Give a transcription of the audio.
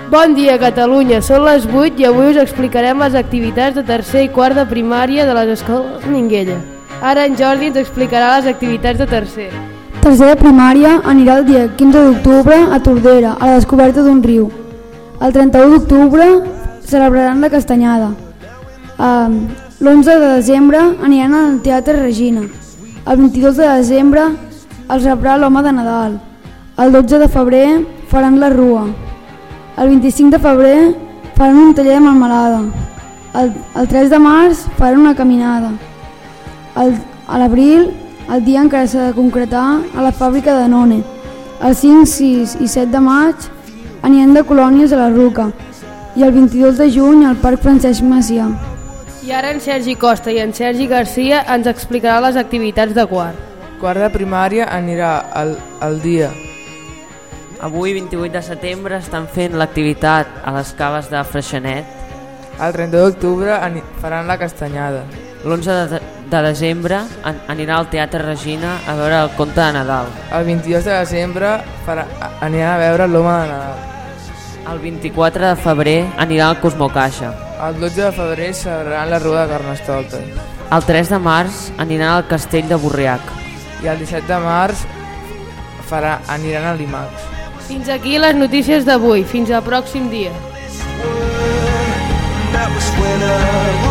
Bon dia, Catalunya. Són les 8 i avui us explicarem les activitats de tercer i quart de primària de les escoles Minguella. Ara en Jordi ens explicarà les activitats de tercer. Tercer de primària anirà el dia 15 d'octubre a Tordera, a la descoberta d'un riu. El 31 d'octubre celebraran la castanyada. L'11 de desembre aniran al Teatre Regina. El 22 de desembre els rebrà l'Home de Nadal. El 12 de febrer faran la Rua. El 25 de febrer faran un taller de melmelada. El 3 de març faran una caminada. A l'abril, el dia encara s'ha de concretar a la fàbrica de Danone. El 5, 6 i 7 de maig aniran de colònies a la Ruca. I el 22 de juny al Parc Francesc Macià. I ara en Sergi Costa i en Sergi Garcia ens explicarà les activitats de quart. Quart de primària anirà al dia. Avui, 28 de setembre, estan fent l'activitat a les caves de Freixenet. El 30 d'octubre faran la castanyada. L'11 de desembre anirà al Teatre Regina a veure el conte de Nadal. El 22 de desembre aniran a veure l'Home de Nadal. El 24 de febrer anirà al Cosmocaixa. El 12 de febrer celebraran la Rua de Carnestoltes. El 3 de març aniran al Castell de Borriac. I el 17 de març aniran a l'IMAX. Fins aquí les notícies d'avui. Fins al pròxim dia.